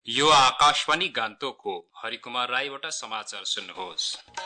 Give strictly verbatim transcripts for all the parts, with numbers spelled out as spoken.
यो आकाशवाणी गान्तोकको हरिकुमार राईबाट समाचार सुन्नुहोस्।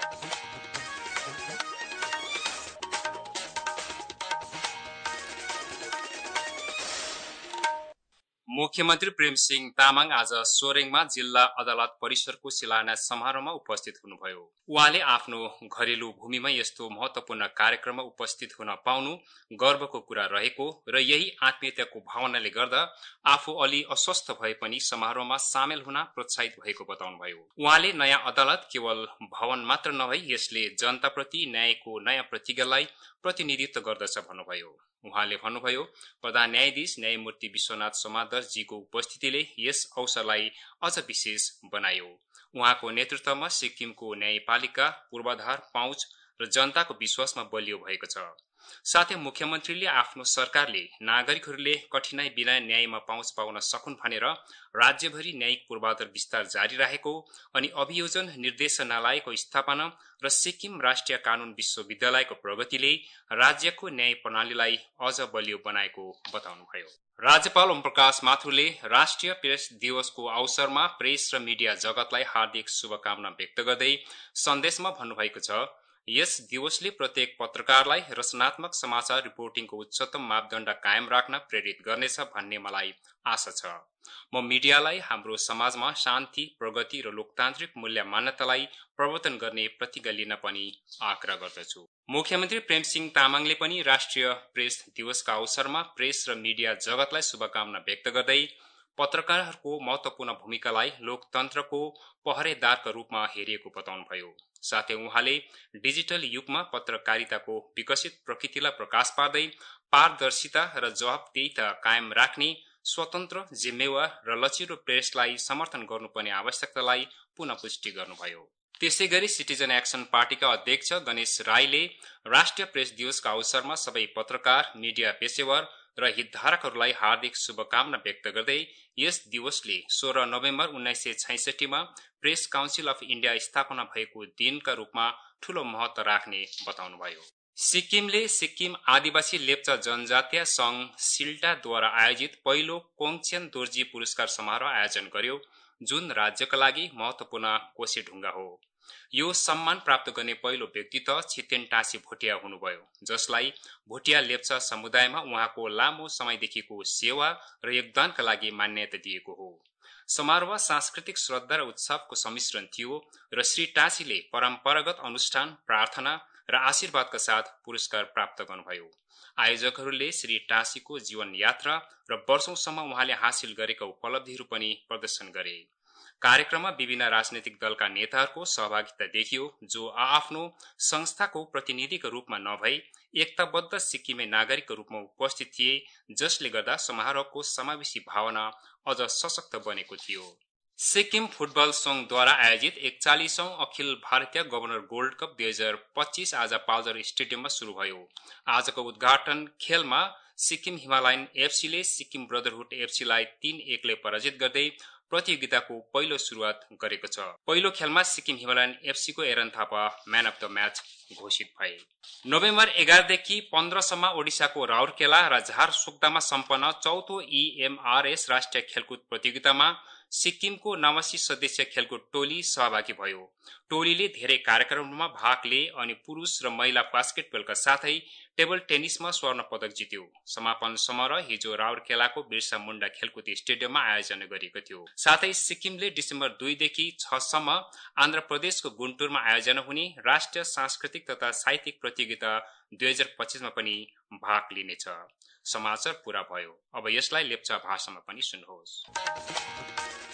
मुख्यमन्त्री प्रेमसिंह तामाङ आज सोरेङमा जिल्ला अदालत परिसरको शिलान्यास समारोहमा उपस्थित हुनुभयो। उहाँले आफ्नो घरेलु भूमिमा यस्तो महत्वपूर्ण कार्यक्रममा उपस्थित हुन पाउनु गर्वको कुरा रहेको र यही आत्मीयताको भावनाले गर्दा आफू अलि अस्वस्थ भए पनि समारोहमा सामेल हुन प्रोत्साहित भएको बताउनुभयो। उहाँले नयाँ अदालत केवल भवन मात्र नभई यसले जनताप्रति न्यायको नयाँ प्रतिज्ञालाई प्रतिनिधित्व गर्दछ भन्नुभयो। उहाँले भन्नुभयो, प्रधान न्यायाधीश न्यायमूर्ति विश्वनाथ समादरजीको उपस्थितिले यस अवसरलाई अझ विशेष बनायो। उहाँको नेतृत्वमा सिक्किमको न्यायपालिका पूर्वाधार पहुँच र जनताको विश्वासमा बलियो भएको छ। साथै मुख्यमन्त्रीले आफ्नो सरकारले नागरिकहरूले कठिनाई बिना न्यायमा पहुँच पाउन सकुन् भनेर राज्यभरि न्यायिक पूर्वाधार विस्तार जारी राखेको अनि अभियोजन निर्देशनालयको स्थापना र सिक्किम राष्ट्रिय कानून विश्वविद्यालयको प्रगतिले राज्यको न्याय प्रणालीलाई अझ बलियो बनाएको बताउनुभयो। राज्यपाल ओमप्रकाश माथुरले राष्ट्रिय प्रेस दिवसको अवसरमा प्रेस र मिडिया जगतलाई हार्दिक शुभकामना व्यक्त गर्दै सन्देशमा भन्नुभएको छ, यस दिवसले प्रत्येक पत्रकारलाई रचनात्मक समाचार रिपोर्टिङको उच्चतम मापदण्ड कायम राख्न प्रेरित गर्नेछ भन्ने मलाई आशा छ। म मिडियालाई हाम्रो समाजमा शान्ति, प्रगति र लोकतान्त्रिक मूल्य मान्यतालाई प्रवर्तन गर्ने प्रतिज्ञा लिन पनि आग्रह गर्दछु। मुख्यमन्त्री प्रेमसिंह तामाङले पनि राष्ट्रिय प्रेस दिवसका अवसरमा प्रेस र मिडिया जगतलाई शुभकामना व्यक्त गर्दै पत्रकारहरूको महत्वपूर्ण भूमिकालाई लोकतन्त्रको पहरेदारका रूपमा हेरिएको बताउनुभयो। साथै उहाँले डिजिटल युगमा पत्रकारिताको विकसित प्रकृतिलाई प्रकाश पार्दै पारदर्शिता र जवाबदेहिता कायम राख्ने स्वतन्त्र, जिम्मेवार र लचिलो प्रेसलाई समर्थन गर्नुपर्ने आवश्यकतालाई पुनः पुष्टि गर्नुभयो। त्यसैगरी सिटिजन एक्सन पार्टीका अध्यक्ष गणेश राईले राष्ट्रिय प्रेस दिवसका अवसरमा सबै पत्रकार, मिडिया पेशेवर र हितधारकहरूलाई हार्दिक शुभकामना व्यक्त गर्दै यस दिवसले सोह्र नोभेम्बर उन्नाइस सय छैसठीमा प्रेस काउन्सिल अफ इण्डिया स्थापना भएको दिनका रूपमा ठूलो महत्व राख्ने बताउनुभयो। सिक्किमले सिक्किम आदिवासी लेप्चा जनजातीय संघ सिल्टाद्वारा आयोजित पहिलो कोङचेन दोर्जी पुरस्कार समारोह आयोजन गर्यो, जुन राज्यका लागि महत्वपूर्ण कोसेढुङ्गा हो। यो सम्मान प्राप्त गर्ने पहिलो व्यक्ति त छितेन टासी भोटिया हुनुभयो, जसलाई भोटिया लेप्चा समुदायमा उहाँको लामो समयदेखिको सेवा र योगदानका लागि मान्यता दिएको हो। समारोह सांस्कृतिक श्रद्धा र उत्सवको सम्मिश्रण थियो र श्री टासीले परम्परागत अनुष्ठान, प्रार्थना र आशीर्वादका साथ पुरस्कार प्राप्त गर्नुभयो। आयोजकहरूले श्री टासीको जीवन यात्रा र वर्षौंसम्म उहाँले हासिल गरेका उपलब्धिहरू पनि प्रदर्शन गरे। कार्यक्रममा विभिन्न राजनैतिक दलका नेताहरूको सहभागिता देखियो, जो आआफ्नो संस्थाको प्रतिनिधिको रूपमा नभई एकताबद्ध सिक्किमे नागरिकको रूपमा उपस्थित थिए, जसले गर्दा समारोहको समावेशी भावना अझ सशक्त बनेको थियो। सिक्किम फुटबल संघद्वारा आयोजित एकचालिसौं Akhil Bharatiya governor gold cup दुई हजार पच्चीस आज पाल्जर स्टेडियममा शुरू भयो। आजको उद्घाटन खेलमा सिक्किम हिमालयन एफसीले सिक्किम ब्रदरहुड एफसीलाई तीन एकले पराजित गर्दै प्रतियोगिताको पहिलो सुरुवात गरेको छ। पहिलो खेलमा सिक्किम हिमालयन एफसीको Aaron Thapa man of the match घोषित भए। नोभेम्बर एघारदेखि पन्ध्रसम्म ओडिसाको राउरकेला र झारसुगदामा सम्पन्न चौथो इएमआरएस राष्ट्रिय खेलकुद प्रतियोगितामा सिक्किमको नवासी सदस्य खेलकुद टोली सहभागी भयो। टोलीले धेरै कार्यक्रमहरूमा भाग लिए अनि पुरुष र महिला बास्केटबलका साथै टेबल टेनिसमा स्वर्ण पदक जित्यो। समापन समारोह हिजो राउरकेलाको बिरसा मुण्डा खेलकुद स्टेडियममा आयोजना गरिएको थियो। साथै सिक्किमले डिसेम्बर दुईदेखि छ सम्म आन्ध्र प्रदेशको गुन्टुरमा आयोजना हुने राष्ट्रिय सांस्कृतिक तथा साहित्यिक प्रतियोगिता दुई हजार पच्चीसमा पनि भाग लिनेछ। समाचार पूरा भयो। अब यसलाई लेप्चा भाषामा पनि सुन्नुहोस्।